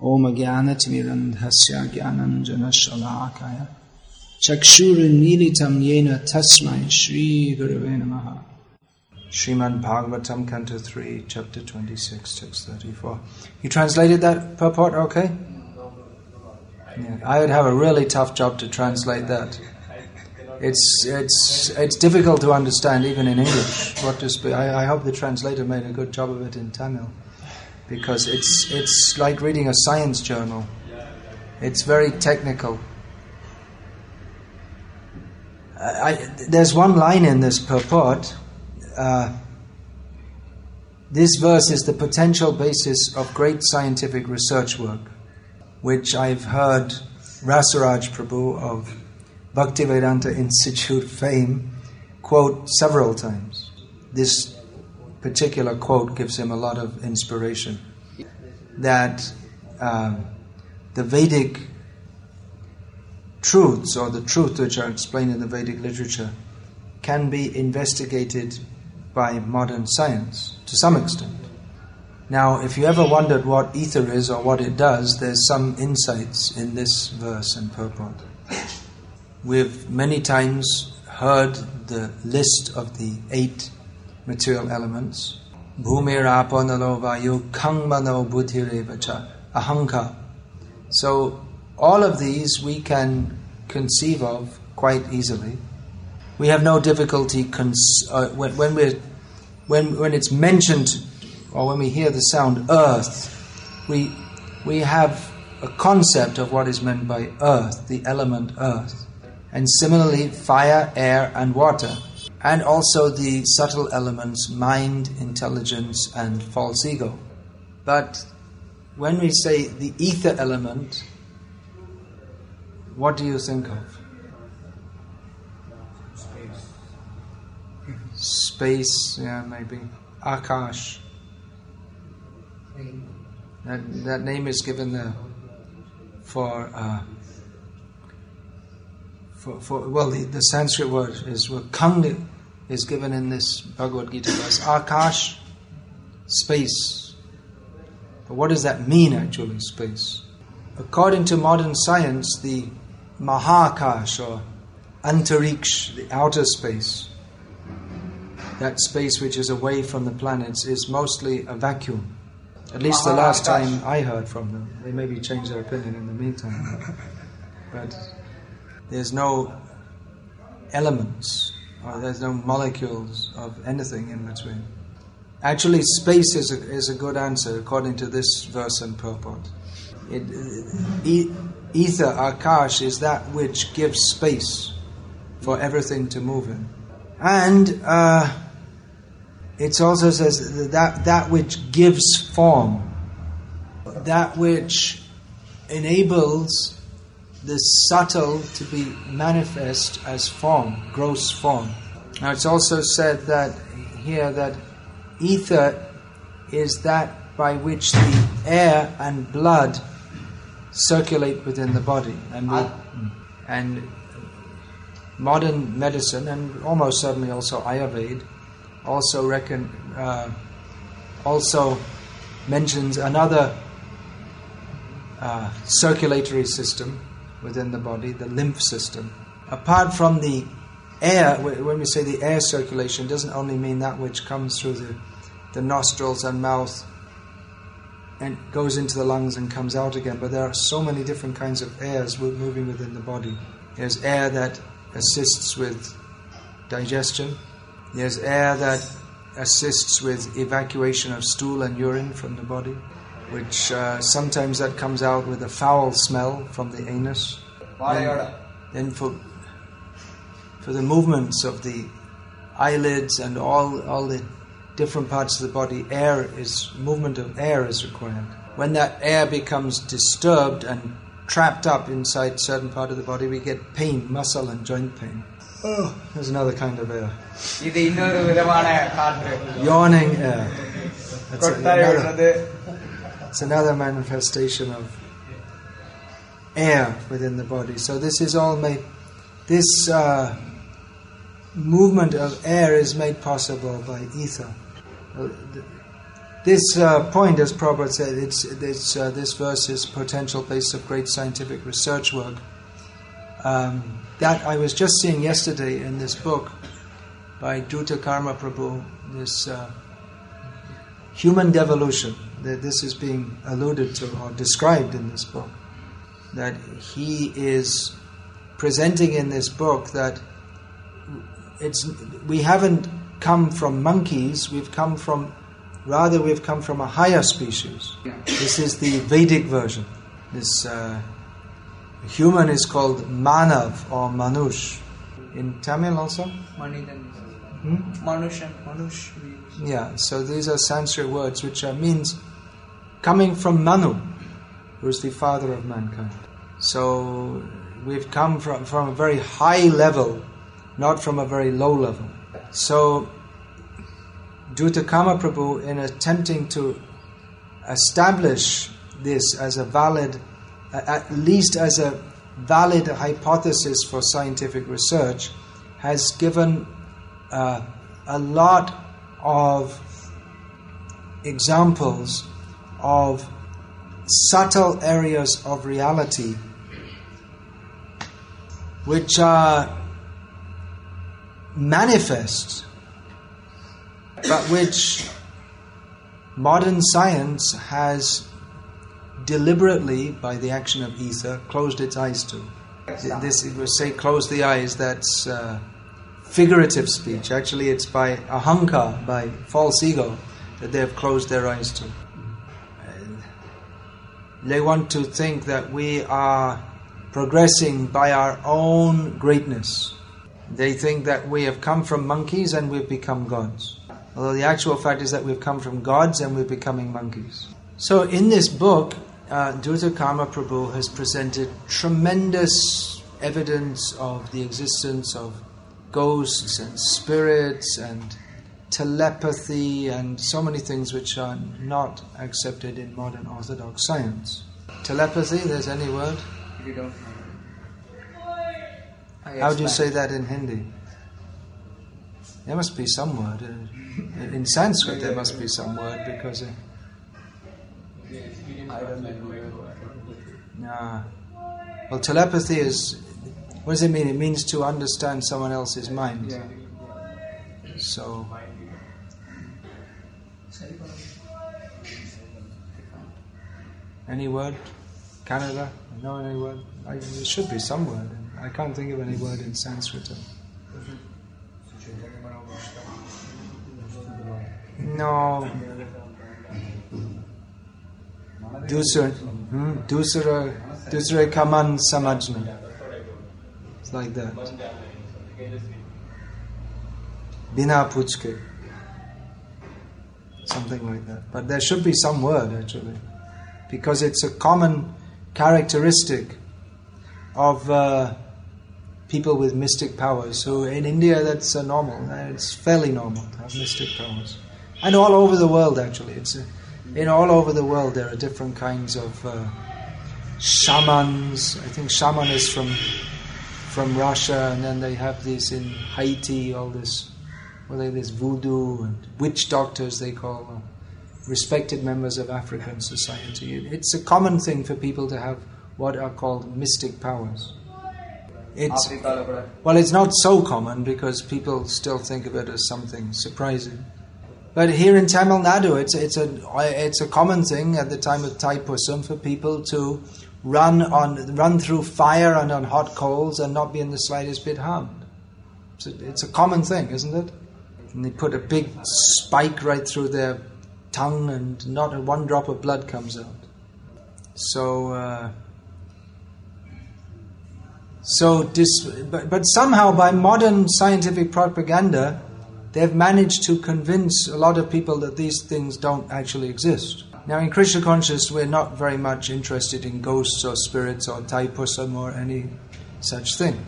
Om Jnanatimirandhasya Jnananjana Shalakaya Chakshurunmilitam Yena Tasmai Shri Gurave Namaha. Srimad Bhagavatam, Canto 3, Chapter 26, Text 34. You translated that purport, okay? Yeah, I would have a really tough job to translate that. It's difficult to understand even in English. What to speak. I hope the translator made a good job of it in Tamil, because it's like reading a science journal. It's very technical. There's one line in this purport. This verse is the potential basis of great scientific research work, which I've heard Rasaraj Prabhu of Bhaktivedanta Institute fame quote several times. This particular quote gives him a lot of inspiration. That the Vedic truths, or the truth which are explained in the Vedic literature, can be investigated by modern science to some extent. Now, if you ever wondered what ether is or what it does, there's some insights in this verse and purport. We've many times heard the list of the 8 material elements. Bhumir apo nalo vayu kangmano buddhirevacha ahankar. So all of these we can conceive of quite easily. We have no difficulty when it's mentioned, or when we hear the sound earth, we have a concept of what is meant by earth, the element earth. And similarly, fire, air and water. And also the subtle elements, mind, intelligence and false ego. But when we say the ether element, what do you think of? Space, yeah, maybe. Akash. That name is given there for the Sanskrit word is Kang is given in this Bhagavad Gita verse. Akash, space. But what does that mean actually, space? According to modern science, the Mahakash or Antariksh, the outer space, that space which is away from the planets, is mostly a vacuum. At least the last time I heard from them. They maybe changed their opinion in the meantime. But there's no elements, or there's no molecules of anything in between. Actually, space is a good answer according to this verse and purport. Ether, Akash, is that which gives space for everything to move in. And it also says that which gives form, that which enables the subtle to be manifest as form, gross form. Now it's also said that here that ether is that by which the air and blood circulate within the body, and modern medicine, and almost certainly also Ayurveda, also mentions another circulatory system within the body, the lymph system. Apart from the air, when we say the air circulation, it doesn't only mean that which comes through the nostrils and mouth and goes into the lungs and comes out again, but there are so many different kinds of airs moving within the body. There's air that assists with digestion. There's air that assists with evacuation of stool and urine from the body, which sometimes that comes out with a foul smell from the anus. Then for the movements of the eyelids and all the different parts of the body, movement of air is required. When that air becomes disturbed and trapped up inside certain part of the body, we get pain, muscle and joint pain. Oh, there's another kind of air. Yawning air. It's another manifestation of air within the body. So this is all made. This movement of air is made possible by ether. This point, as Prabhupada said, this verse is potential base of great scientific research work. That I was just seeing yesterday in this book by Druta Karma Prabhu, this human devolution, that this is being alluded to or described in this book, that he is presenting in this book that we haven't come from monkeys, we've come from a higher species. Yeah. This is the Vedic version. This human is called Manav or Manush. In Tamil also? Manush. Yeah, so these are Sanskrit words which means coming from Manu, who is the father of mankind. So we've come from a very high level, not from a very low level. So Druta Karma Prabhu, in attempting to establish this as a valid, at least as a valid hypothesis for scientific research, has given a lot of examples of subtle areas of reality which are manifest, but which modern science has deliberately, by the action of ether, closed its eyes to. This, it would say, close the eyes, that's figurative speech. Actually, it's by ahankar, by false ego, that they have closed their eyes to. They want to think that we are progressing by our own greatness. They think that we have come from monkeys and we've become gods. Although the actual fact is that we've come from gods and we're becoming monkeys. So in this book, Druta Karma Prabhu has presented tremendous evidence of the existence of ghosts and spirits and telepathy and so many things which are not accepted in modern orthodox science. Telepathy, there's any word? You don't know. How do you say that in Hindi? There must be some word. In Sanskrit there must be some word because... I don't know. Nah. Well, telepathy is... What does it mean? It means to understand someone else's mind. Yeah. So... Any word? Canada? No, any word? There should be some word. I can't think of any word in Sanskrit. No. Dusra kaman samajna. It's like that. Bina puchke. Something like that. But there should be some word actually. Because it's a common characteristic of people with mystic powers. So in India that's normal. It's fairly normal to have mystic powers. And all over the world actually. All over the world there are different kinds of shamans. I think shaman is from Russia, and then they have this in Haiti, all this, this voodoo and witch doctors they call them. Respected members of African society. It's a common thing for people to have what are called mystic powers. It's not so common because people still think of it as something surprising. But here in Tamil Nadu, it's a common thing at the time of Thaipusam for people to run through fire and on hot coals and not be in the slightest bit harmed. It's a common thing, isn't it? And they put a big spike right through their tongue and not one drop of blood comes out. But somehow by modern scientific propaganda, they've managed to convince a lot of people that these things don't actually exist. Now in Krishna consciousness, we're not very much interested in ghosts or spirits or Thaipusam or any such thing.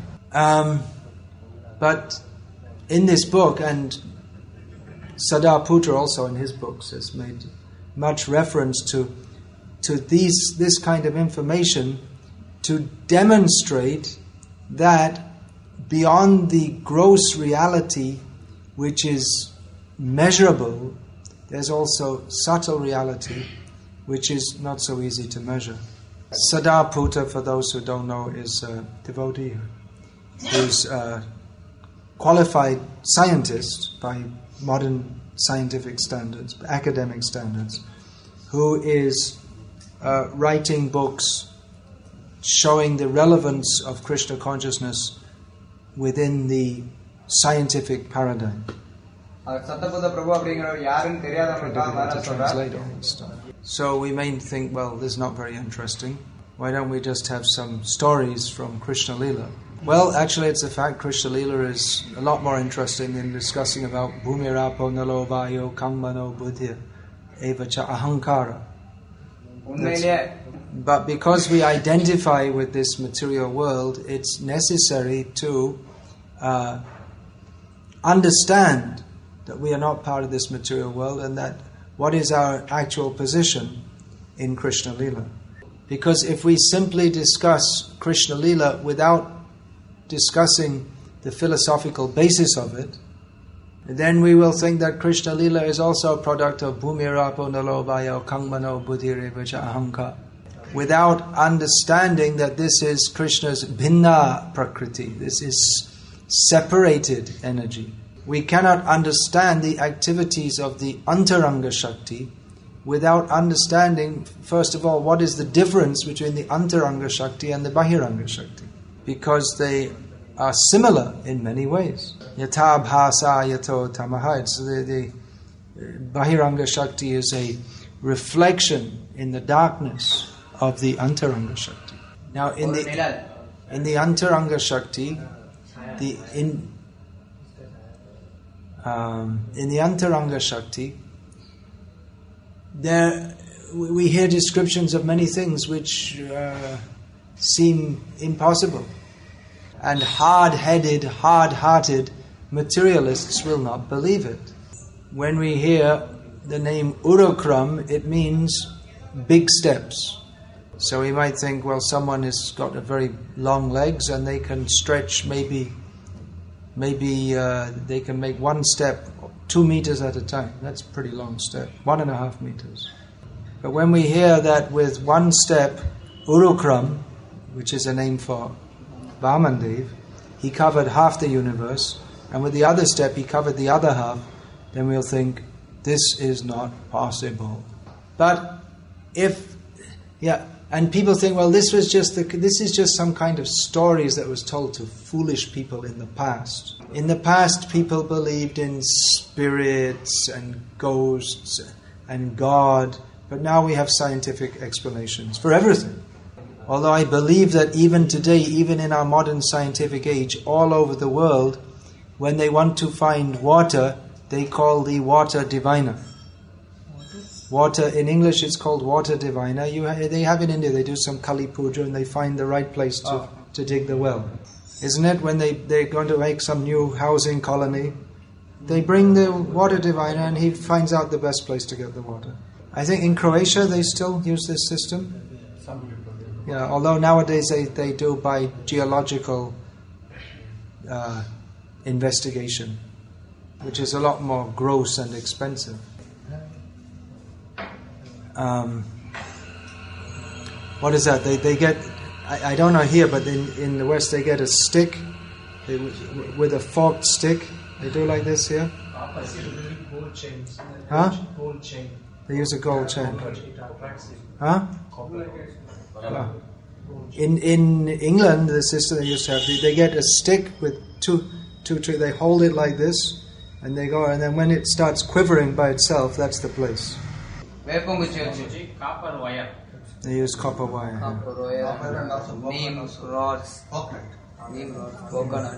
But in this book, and Sadaputra also in his books has made much reference to this kind of information to demonstrate that beyond the gross reality which is measurable there's also subtle reality, which is not so easy to measure. Siddhartha, for those who don't know, is a devotee who's a qualified scientist by modern scientific standards, academic standards, who is writing books showing the relevance of Krishna consciousness within the scientific paradigm. So we may think, well, this is not very interesting. Why don't we just have some stories from Krishna Lila? Well, actually, it's a fact. Krishna Lila is a lot more interesting than discussing about Bhumirapo Nalo Vayo Kangmano Buddhya Evacha Ahankara. But because we identify with this material world, it's necessary to understand that we are not part of this material world and that what is our actual position in Krishna Lila. Because if we simply discuss Krishna Lila without discussing the philosophical basis of it, then we will think that Krishna Lila is also a product of Bhumirapo Nalobhaya Kangmano Buddhirevacha Ahankara, without understanding that this is Krishna's Bhinna Prakriti, this is separated energy. We cannot understand the activities of the Antaranga Shakti without understanding, first of all, what is the difference between the Antaranga Shakti and the Bahiranga Shakti. Because they are similar in many ways. Yatha bhasa yato tamaha. The Bahiranga Shakti is a reflection in the darkness of the Antaranga Shakti. Now, in the Antaranga Shakti, in the Antaranga Shakti, there we hear descriptions of many things which seem impossible, and hard-hearted materialists will not believe it. When we hear the name Urukram, it means big steps. So we might think, well, someone has got a very long legs and they can stretch maybe they can make one step 2 meters at a time. That's a pretty long step, 1.5 meters. But when we hear that with one step, Urukram, which is a name for Vamandev, he covered half the universe, and with the other step he covered the other half, then we'll think, this is not possible. But and people think, well, this is just some kind of stories that was told to foolish people in the past. In the past, people believed in spirits and ghosts and God, but now we have scientific explanations for everything. Although I believe that even today, even in our modern scientific age, all over the world, when they want to find water, they call the water diviner. Water, in English it's called water diviner. They have in India, they do some Kali Puja and they find the right place to dig the well. Isn't it? When they're going to make some new housing colony, they bring the water diviner and he finds out the best place to get the water. I think in Croatia they still use this system. Yeah, although nowadays they do by geological investigation, which is a lot more gross and expensive. What is that? They get, I don't know here, but in the West they get a stick with a forked stick. They do like this here. Gold chains. Huh? Gold chain. They use a gold chain. Huh? In England, the system they used to have, they get a stick with two, they hold it like this, and they go, and then when it starts quivering by itself, that's the place. Copper wire. They use copper wire. Neem rods. Coconut.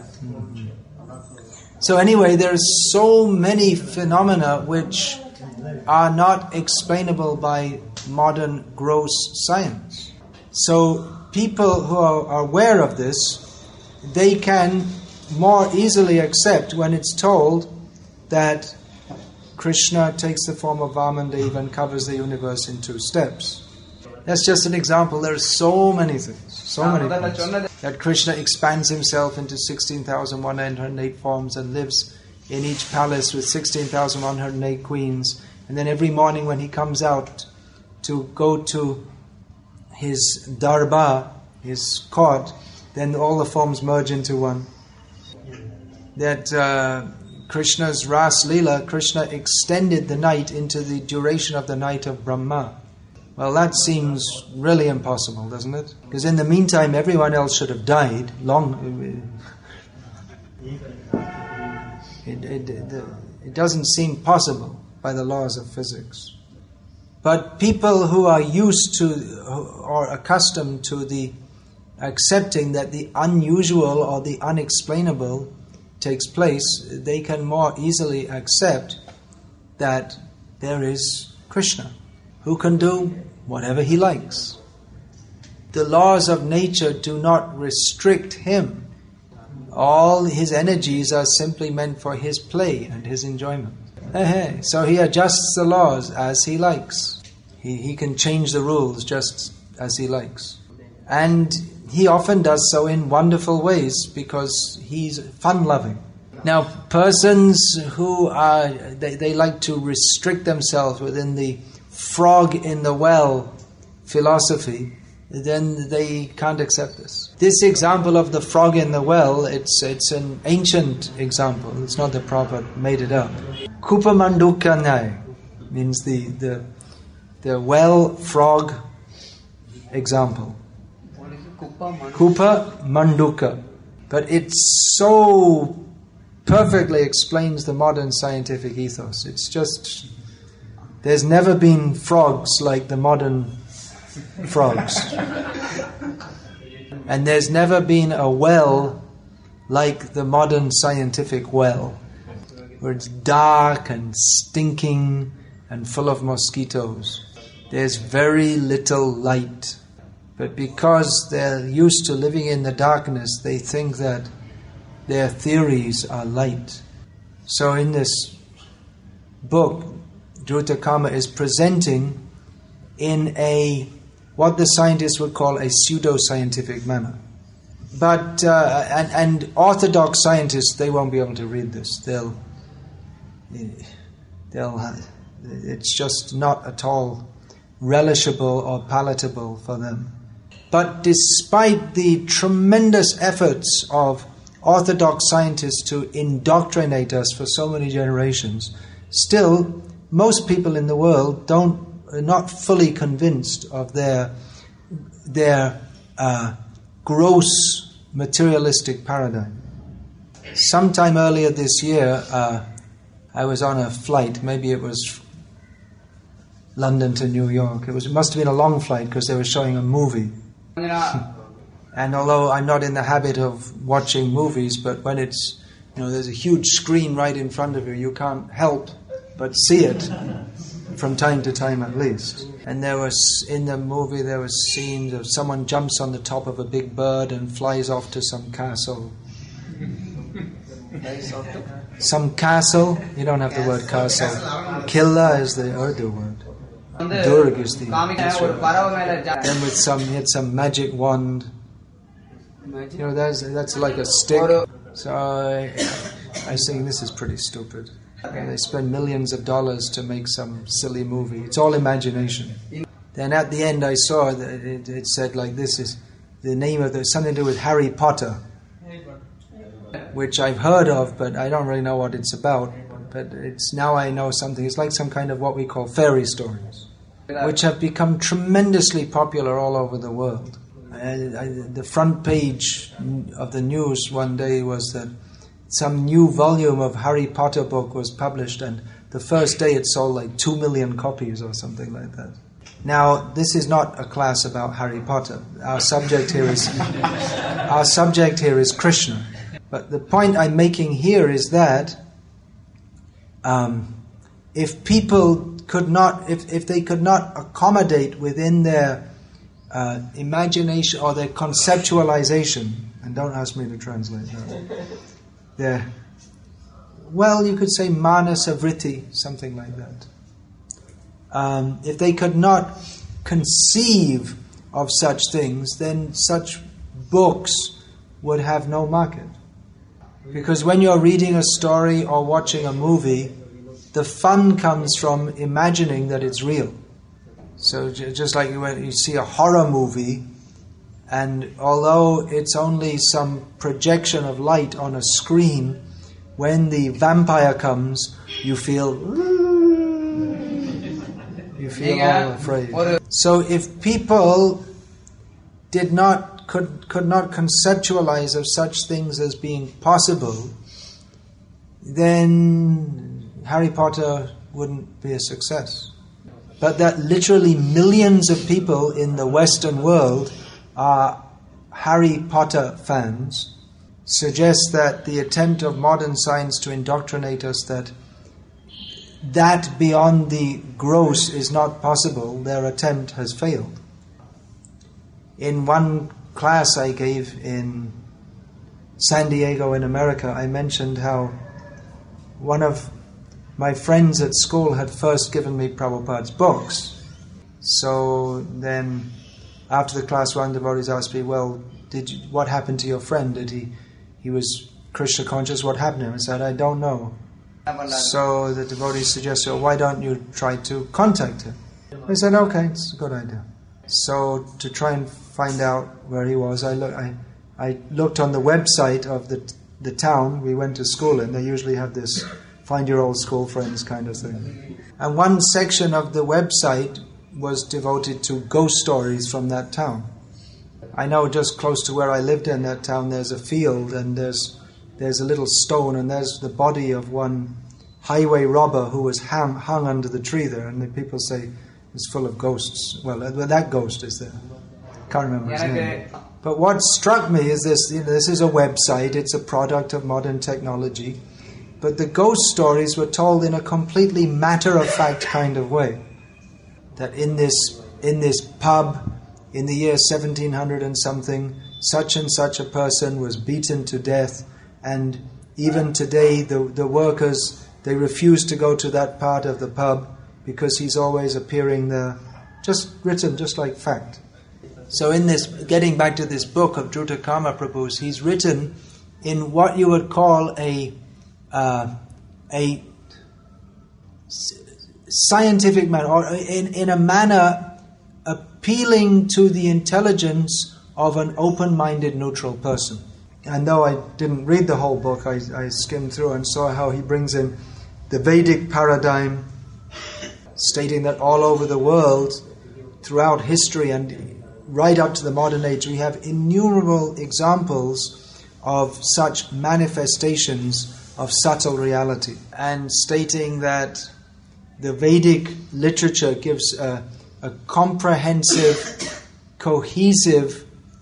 So anyway, there are so many phenomena which are not explainable by modern gross science. So people who are aware of this, they can more easily accept when it's told that Krishna takes the form of Vamandev and covers the universe in 2 steps. That's just an example. There are so many things, that Krishna expands himself into 16,108 forms and lives in each palace with 16,108 queens, And then every morning when he comes out to go to his darbar, his court, then all the forms merge into one. That Krishna's Ras Leela, Krishna extended the night into the duration of the night of Brahma. Well, that seems really impossible, doesn't it? Because in the meantime, everyone else should have died long. It doesn't seem possible by the laws of physics. But people who are used to or accustomed to the accepting that the unusual or the unexplainable takes place, they can more easily accept that there is Krishna, who can do whatever he likes. The laws of nature do not restrict him. All his energies are simply meant for his play and his enjoyment. So he adjusts the laws as he likes. He can change the rules just as he likes. And he often does so in wonderful ways because he's fun-loving. Now, persons who are, they like to restrict themselves within the frog in the well philosophy, then they can't accept this. This example of the frog in the well, it's an ancient example. It's not that Prabhupada made it up. Kupa Manduka Nai means the well frog example. What is it? Kupa Kupa Manduka. But it so perfectly explains the modern scientific ethos. It's just, there's never been frogs like the modern frogs. And there's never been a well like the modern scientific well, where it's dark and stinking and full of mosquitoes. There's very little light. But because they're used to living in the darkness, they think that their theories are light. So in this book, Dhrutakama is presenting in what the scientists would call a pseudo-scientific manner. But and orthodox scientists, they won't be able to read this. It's just not at all relishable or palatable for them. But despite the tremendous efforts of orthodox scientists to indoctrinate us for so many generations, still most people in the world are not fully convinced of their gross materialistic paradigm. Sometime earlier this year, I was on a flight. Maybe it was London to New York. It must have been a long flight because they were showing a movie. And although I'm not in the habit of watching movies, but when it's, there's a huge screen right in front of you, you can't help but see it from time to time at least. And in the movie there was scenes of someone jumps on the top of a big bird and flies off to some castle. Some castle? You don't have the word castle. Killa is the Urdu word. Durg is the Then he had some magic wand. That's like a stick. So I was saying, this is pretty stupid. And they spend millions of dollars to make some silly movie. It's all imagination. Then at the end I saw that it said like, this is the name of something to do with Harry Potter, which I've heard of, but I don't really know what it's about. But now I know something. It's like some kind of what we call fairy stories, which have become tremendously popular all over the world. The front page of the news one day was that some new volume of Harry Potter book was published, and the first day it sold like 2 million copies or something like that. Now, this is not a class about Harry Potter. Our subject here is Krishna. But the point I'm making here is that if people could not, if they could not accommodate within their imagination or their conceptualization, and don't ask me to translate that, you could say manasa vritti, something like that. If they could not conceive of such things, then such books would have no market. Because when you're reading a story or watching a movie, the fun comes from imagining that it's real. So just like when you see a horror movie, and although it's only some projection of light on a screen, when the vampire comes, you feel all afraid. So if people could not conceptualize of such things as being possible, then Harry Potter wouldn't be a success. But that literally millions of people in the Western world are Harry Potter fans suggests that the attempt of modern science to indoctrinate us that beyond the gross is not possible, their attempt has failed. In one class I gave in San Diego in America, I mentioned how one of my friends at school had first given me Prabhupada's books. So then after the class, one of the devotees asked me, well, what happened to your friend? He was Krishna conscious, what happened to him? I said, I don't know. So the devotee suggested, well, why don't you try to contact him? I said, okay, it's a good idea. So to try and find out where he was, I looked on the website of the town we went to school in. They usually have this find your old school friends kind of thing. And one section of the website was devoted to ghost stories from that town. I know just close to where I lived in that town, there's a field and there's a little stone and there's the body of one highway robber who was hung under the tree there, and the people say it's full of ghosts. Well, that ghost is there. Can't remember his name. But what struck me is this, this is a website, it's a product of modern technology, but the ghost stories were told in a completely matter-of-fact kind of way. That in this pub, in the year 1700 and something, such and such a person was beaten to death, and even today the workers, they refuse to go to that part of the pub because he's always appearing there, just written just like fact. So in this, getting back to this book of Druta Kama Prabhu's, he's written in what you would call a scientific manner, or in a manner appealing to the intelligence of an open-minded neutral person. And though I didn't read the whole book, I skimmed through and saw how he brings in the Vedic paradigm, stating that all over the world, throughout history and right up to the modern age, we have innumerable examples of such manifestations of subtle reality, and stating that the Vedic literature gives a comprehensive, cohesive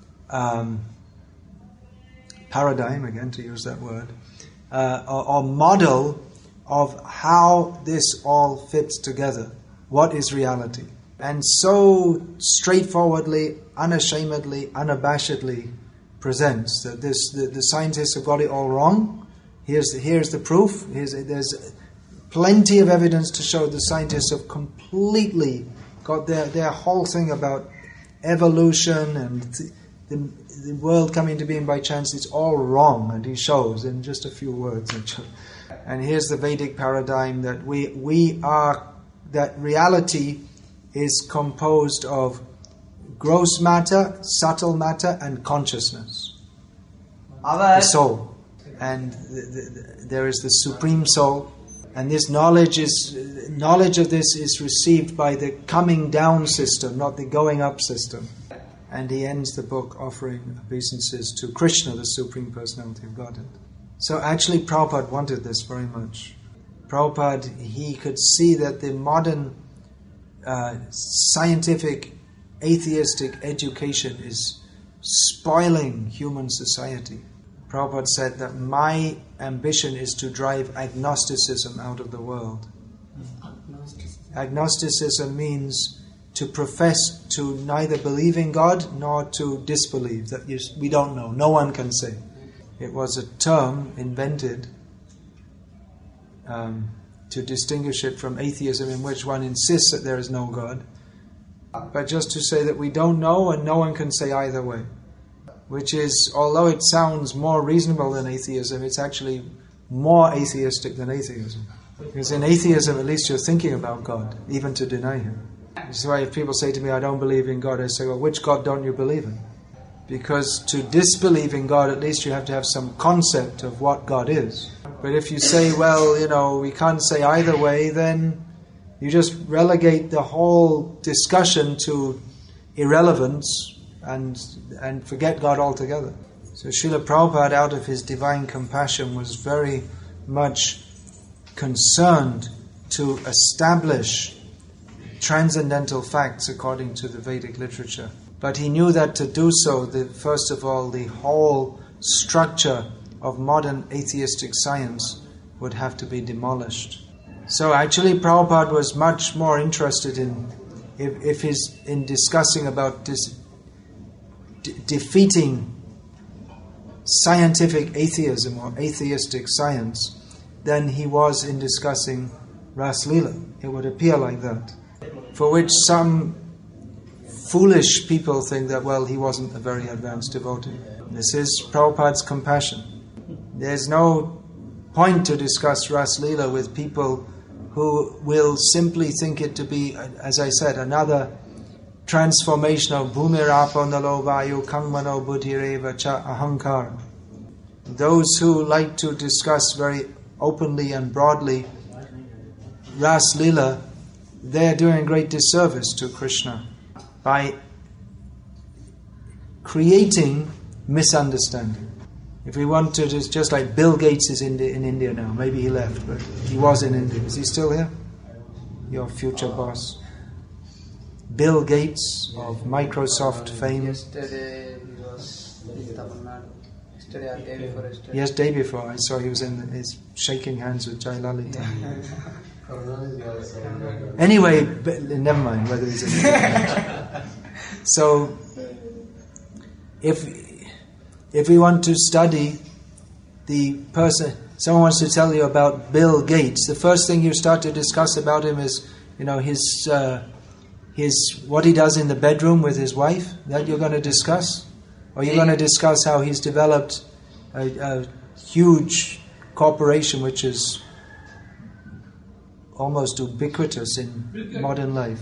paradigm, again to use that word, or model of how this all fits together. What is reality? And so straightforwardly, unashamedly, unabashedly presents that the scientists have got it all wrong. Here's the proof. There's plenty of evidence to show the scientists have completely got their whole thing about evolution and the world coming to being by chance. It's all wrong, and he shows in just a few words. And here's the Vedic paradigm that that reality is composed of gross matter, subtle matter, and consciousness. The soul. And there is the Supreme Soul, and this knowledge of this is received by the coming down system, not the going up system. And he ends the book offering obeisances to Krishna, the Supreme Personality of Godhead. So actually Prabhupada wanted this very much. Prabhupada, he could see that the modern scientific, atheistic education is spoiling human society. Prabhupada said that my ambition is to drive agnosticism out of the world. Agnosticism means to profess to neither believe in God nor to disbelieve, that we don't know, no one can say. It was a term invented to distinguish it from atheism, in which one insists that there is no God, but just to say that we don't know and no one can say either way. Which is, although it sounds more reasonable than atheism, it's actually more atheistic than atheism. Because in atheism, at least you're thinking about God, even to deny Him. This is why if people say to me, I don't believe in God, I say, well, which God don't you believe in? Because to disbelieve in God, at least you have to have some concept of what God is. But if you say, well, we can't say either way, then you just relegate the whole discussion to irrelevance and forget God altogether. So Srila Prabhupada, out of his divine compassion, was very much concerned to establish transcendental facts according to the Vedic literature. But he knew that to do so, first of all, the whole structure of modern atheistic science would have to be demolished. So actually Prabhupada was much more interested in discussing about defeating scientific atheism or atheistic science than he was in discussing Ras Leela. It would appear like that. For which some foolish people think that, well, he wasn't a very advanced devotee. This is Prabhupada's compassion. There's no point to discuss Ras Leela with people who will simply think it to be, as I said, another transformation of Bhumirapo Nalo Vayu Kangmano Buddhireva Cha Ahankara. Those who like to discuss very openly and broadly Ras Leela, they're doing a great disservice to Krishna by creating misunderstanding. If we want to, just like Bill Gates is in India now, maybe he left, but he was in India. Is he still here? Your future boss. Bill Gates of Microsoft fame. Yesterday he was in Tamil Nadu. Yesterday or day before yesterday. Yes, day before. I saw he was he's shaking hands with Jai Lalita. Anyway, never mind whether he's in So, if we want to study the person, someone wants to tell you about Bill Gates, the first thing you start to discuss about him is, his what he does in the bedroom with his wife. That you're going to discuss, or you're going to discuss how he's developed a huge corporation which is almost ubiquitous in modern life.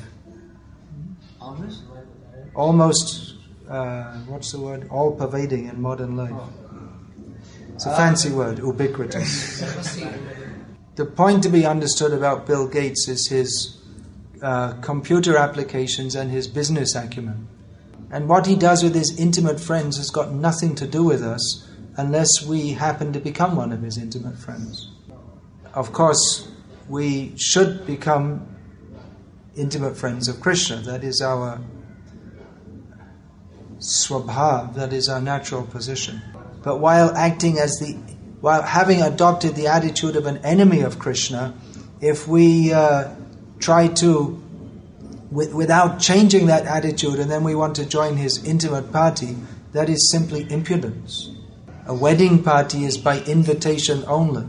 Almost, what's the word? All-pervading in modern life. It's a fancy word, ubiquitous. The point to be understood about Bill Gates is his computer applications and his business acumen. And what he does with his intimate friends has got nothing to do with us unless we happen to become one of his intimate friends. Of course, we should become intimate friends of Krishna. That is our swabhav, that is our natural position. But while having adopted the attitude of an enemy of Krishna, if we try to, without changing that attitude, and then we want to join his intimate party, that is simply impudence. A wedding party is by invitation only.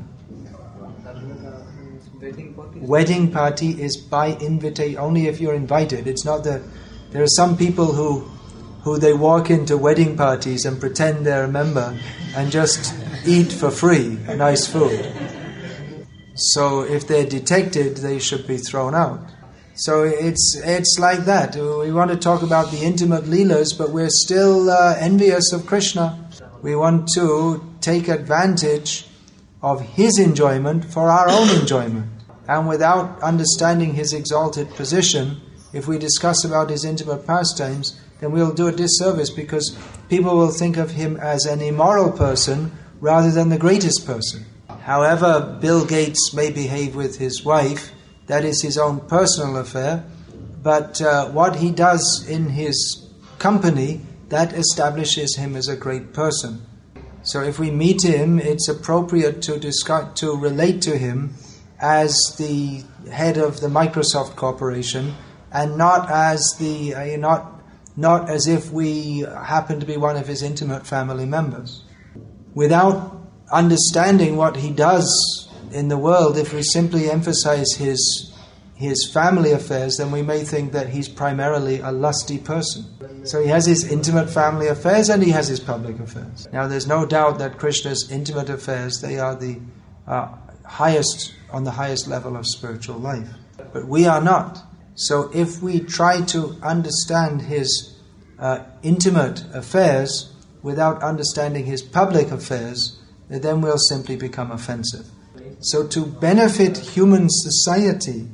Wedding party is by invitation, only if you're invited. It's not that there are some people who they walk into wedding parties and pretend they're a member and just eat for free nice food. So if they're detected, they should be thrown out. So it's like that. We want to talk about the intimate leelas, but we're still envious of Krishna. We want to take advantage of his enjoyment for our own enjoyment. And without understanding his exalted position, if we discuss about his intimate pastimes, then we'll do a disservice, because people will think of him as an immoral person rather than the greatest person. However Bill Gates may behave with his wife, that is his own personal affair, but what he does in his company, that establishes him as a great person. So if we meet him, it's appropriate to relate to him as the head of the Microsoft Corporation, and not as not as if we happen to be one of his intimate family members. Without understanding what he does in the world, if we simply emphasize his family affairs, then we may think that he's primarily a lusty person. So he has his intimate family affairs and he has his public affairs. Now there's no doubt that Krishna's intimate affairs, they are on the highest level of spiritual life. But we are not. So if we try to understand his intimate affairs without understanding his public affairs, then we'll simply become offensive. So to benefit human society,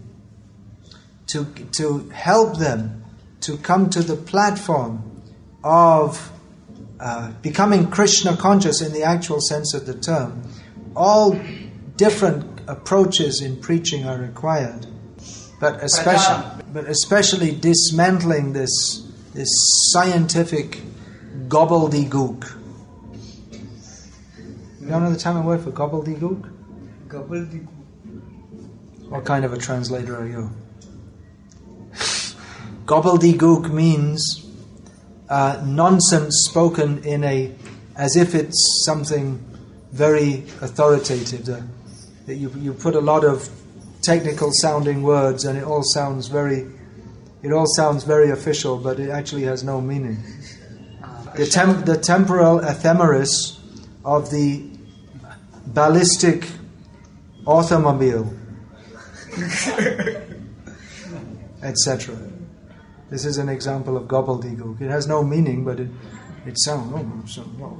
to help them to come to the platform of becoming Krishna conscious in the actual sense of the term, all different approaches in preaching are required, but especially dismantling this scientific gobbledygook. You don't know the Tamil word for gobbledygook? Gobbledygook. What kind of a translator are you? Gobbledygook means nonsense spoken as if it's something very authoritative. That you put a lot of technical sounding words and it all sounds very official, but it actually has no meaning. The temporal ephemeris of the ballistic automobile, etc. This is an example of gobbledygook. It has no meaning, but it sounds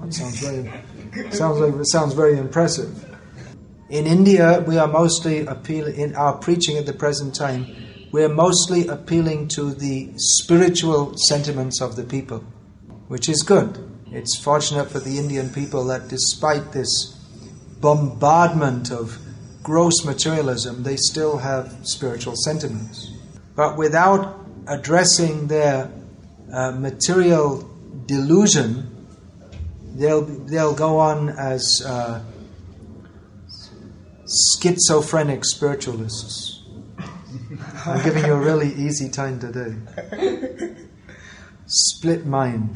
very impressive. In India, we are mostly appealing, in our preaching at the present time, we are mostly appealing to the spiritual sentiments of the people, which is good. It's fortunate for the Indian people that despite this bombardment of gross materialism, they still have spiritual sentiments. But without addressing their material delusion, they'll go on as schizophrenic spiritualists. I'm giving you a really easy time today. Split mind,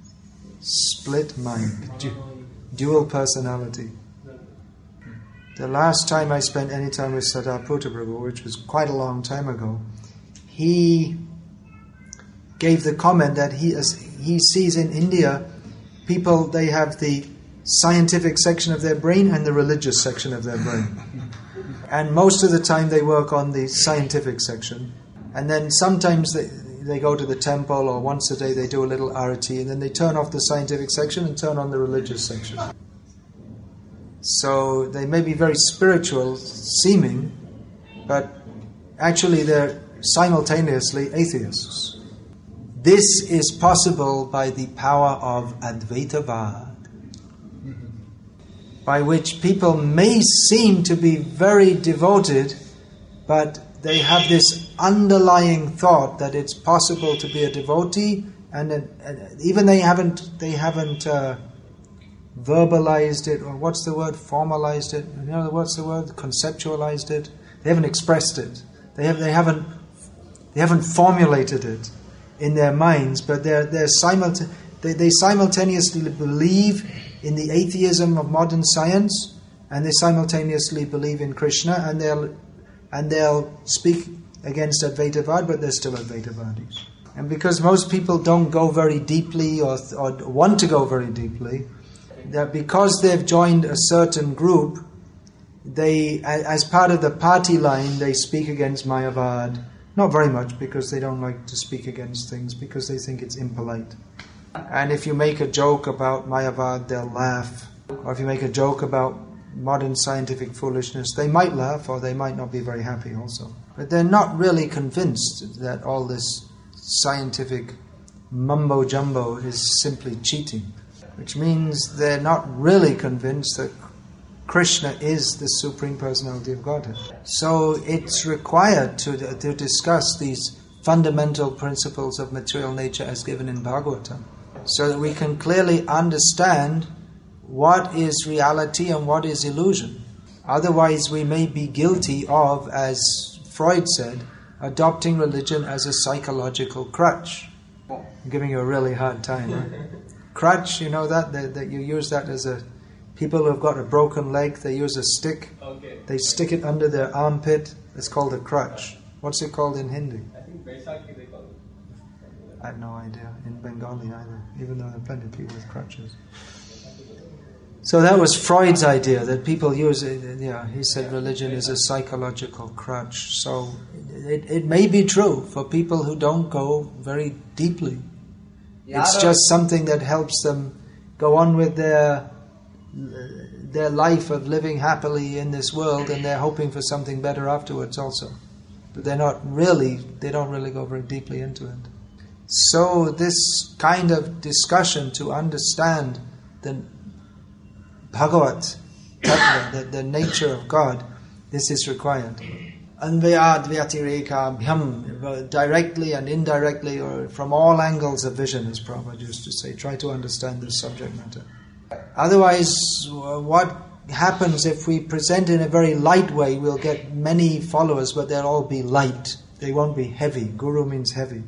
dual personality. The last time I spent any time with Sardar Prabhu, which was quite a long time ago, he gave the comment that he sees in India people, they have the scientific section of their brain and the religious section of their brain. And most of the time they work on the scientific section. And then sometimes they go to the temple, or once a day they do a little arati, and then they turn off the scientific section and turn on the religious section. So they may be very spiritual seeming, but actually they're simultaneously atheists. This is possible by the power of Advaitavad, by which people may seem to be very devoted, but they have this underlying thought that it's possible to be a devotee, and even they haven't verbalized it, or what's the word, formalized it, what's the word, conceptualized it. They haven't expressed it. They haven't formulated it in their minds, but they simultaneously believe in the atheism of modern science, and they simultaneously believe in Krishna, and they'll speak against Advaitavad, but they're still Advaitavadis. And because most people don't go very deeply or want to go very deeply, that because they've joined a certain group, they, as part of the party line, they speak against Mayavad. Not very much, because they don't like to speak against things, because they think it's impolite. And if you make a joke about Mayavad, they'll laugh. Or if you make a joke about modern scientific foolishness, they might laugh, or they might not be very happy also. But they're not really convinced that all this scientific mumbo-jumbo is simply cheating. Which means they're not really convinced that Krishna is the Supreme Personality of Godhead. So it's required to discuss these fundamental principles of material nature as given in Bhagavatam, so that we can clearly understand what is reality and what is illusion. Otherwise we may be guilty of, as Freud said, adopting religion as a psychological crutch. I'm giving you a really hard time, right? Crutch, you know that you use that as a... People who have got a broken leg, they use a stick. Okay. They stick it under their armpit. It's called a crutch. What's it called in Hindi? I think Baisakhi they call it. I have no idea. In Bengali either, even though there are plenty of people with crutches. So that was Freud's idea, that people use it. Yeah, he said religion is a psychological crutch. So it may be true for people who don't go very deeply. It's just something that helps them go on with their life of living happily in this world, and they're hoping for something better afterwards also. But they don't really go very deeply into it. So this kind of discussion to understand the Bhagavat Tattva, the nature of God, this is required. Anvayad Vyatireka Bhyam, directly and indirectly, or from all angles of vision, as Prabhupada used to say. Try to understand this subject matter. Otherwise, what happens if we present in a very light way, we'll get many followers, but they'll all be light. They won't be heavy. Guru means heavy.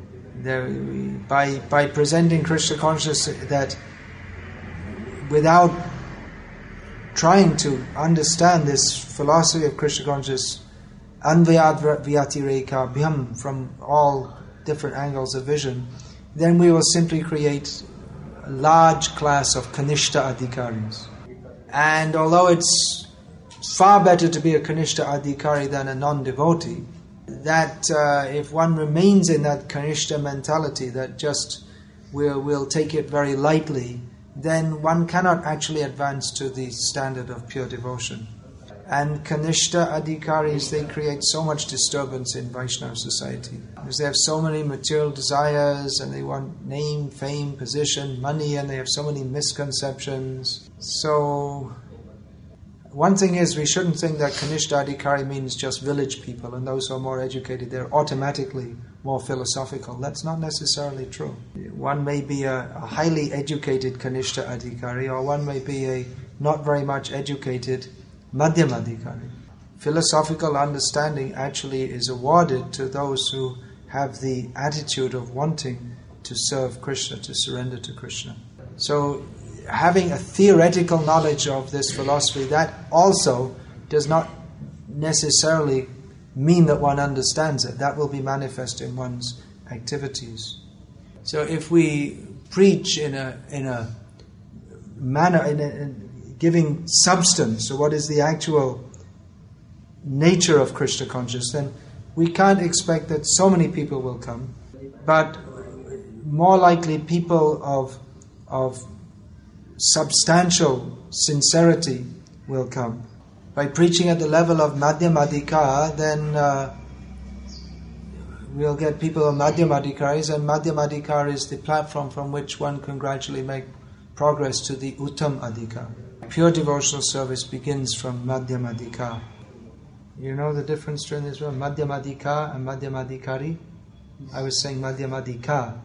By presenting Krishna consciousness, that without trying to understand this philosophy of Krishna consciousness, Anvayad Vyatireka Bhyam, from all different angles of vision, then we will simply create a large class of Kanishta Adhikaris. And although it's far better to be a Kanishta Adhikari than a non-devotee, that if one remains in that Kanishta mentality, that just we'll take it very lightly, then one cannot actually advance to the standard of pure devotion. And Kanishta Adhikaris, they create so much disturbance in Vaishnava society, because they have so many material desires, and they want name, fame, position, money, and they have so many misconceptions. So one thing is, we shouldn't think that Kanishta Adhikari means just village people, and those who are more educated, they're automatically more philosophical. That's not necessarily true. One may be a highly educated Kanishta Adhikari, or one may be a not very much educated Madhyam Adhikari. Philosophical understanding actually is awarded to those who have the attitude of wanting to serve Krishna, to surrender to Krishna. So having a theoretical knowledge of this philosophy, that also does not necessarily mean that one understands it. That will be manifest in one's activities. So if we preach in a manner, in giving substance to what is the actual nature of Krishna consciousness, then we can't expect that so many people will come, but more likely people of substantial sincerity will come. By preaching at the level of Madhyam Adhikar, then we'll get people of Madhyam Adhikaris, and Madhyam Adhikar is the platform from which one can gradually make progress to the Uttam Adhikar. Pure devotional service begins from Madhyam Adhikar. You know the difference between this one, Madhyam Adhikar and Madhyam Adhikari? I was saying Madhyam Adhikar.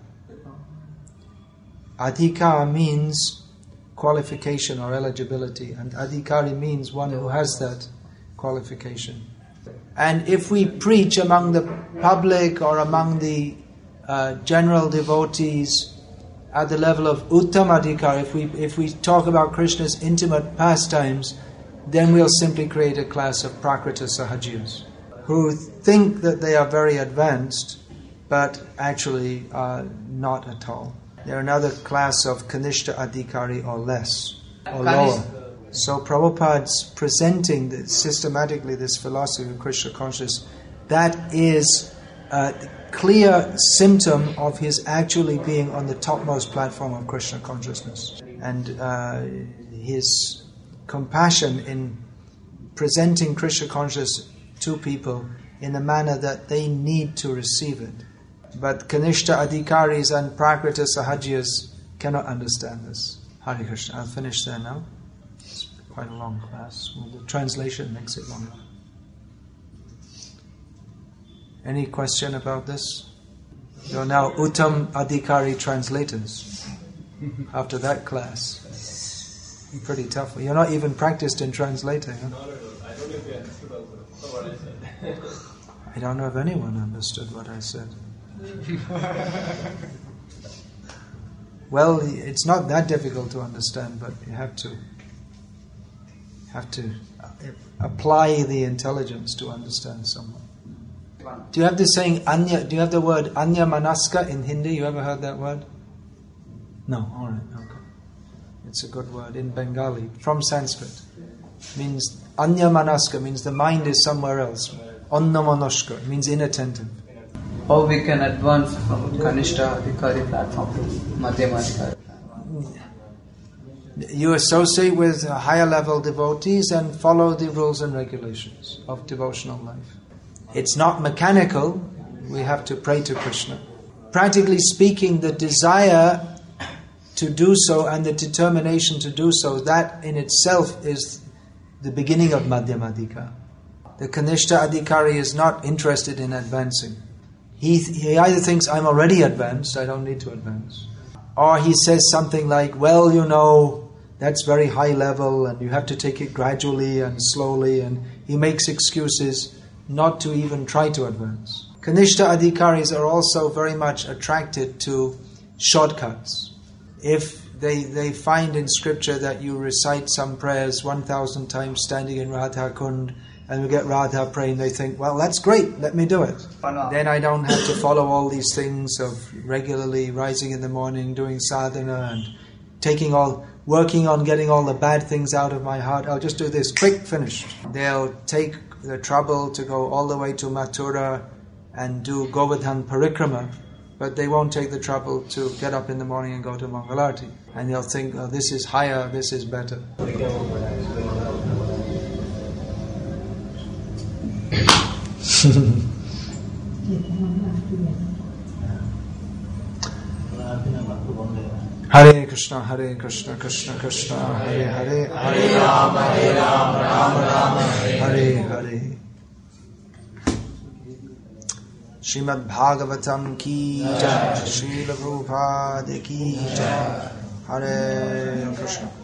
Adhikar means qualification or eligibility, and Adhikari means one who has that qualification. And if we preach among the public or among the general devotees at the level of Uttam Adhikar, if we talk about Krishna's intimate pastimes, then we'll simply create a class of Prakrita Sahajiyas who think that they are very advanced, but actually are not at all. They're another class of Kanishta Adhikari or less, or lower. So Prabhupada's presenting systematically this philosophy of Krishna consciousness, that is a clear symptom of his actually being on the topmost platform of Krishna consciousness. And his compassion in presenting Krishna consciousness to people in a manner that they need to receive it. But Kanishta Adhikaris and Prakrita Sahajiyas cannot understand this. Hare Krishna. I'll finish there now. It's quite a long class. Well, the translation makes it longer. Any question about this? You're now Uttam Adhikari translators after that class. Pretty tough. You're not even practiced in translating, huh? No. I don't know if you understood also what I said. I don't know if anyone understood what I said. Well, it's not that difficult to understand, but you have to apply the intelligence to understand someone. Do you have the saying Anya? Do you have the word Anya Manaska in Hindi? You ever heard that word? No. All right. Okay. It's a good word in Bengali, from Sanskrit. Means Anyamanaska, means the mind is somewhere else. Annamanoshka means inattentive. How we can advance from Kanishta Adhikari platform to Madhyama Adhikari platform? You associate with higher level devotees and follow the rules and regulations of devotional life. It's not mechanical. We have to pray to Krishna. Practically speaking, the desire to do so and the determination to do so, that in itself is the beginning of Madhyama Adhikari. The Kanishta Adhikari is not interested in advancing. He either thinks, I'm already advanced, I don't need to advance. Or he says something like, well, you know, that's very high level and you have to take it gradually and slowly, and he makes excuses not to even try to advance. Kanishta Adhikaris are also very much attracted to shortcuts. If they find in scripture that you recite some prayers 1,000 times standing in Radha Kund, and we get Radha praying, they think, well, that's great, let me do it. Then I don't have to follow all these things of regularly rising in the morning, doing sadhana, and working on getting all the bad things out of my heart. I'll just do this, quick, finished. They'll take the trouble to go all the way to Mathura and do Govardhan Parikrama, but they won't take the trouble to get up in the morning and go to Mangalarti. And they'll think, oh, this is higher, this is better. Hare Krishna, Krishna Krishna, Hare Hare, Hare Rama, Rama Rama, Hare Hare. Srimad Bhagavatam ki jai, Srila Prabhupada ki jai. Hare Krishna.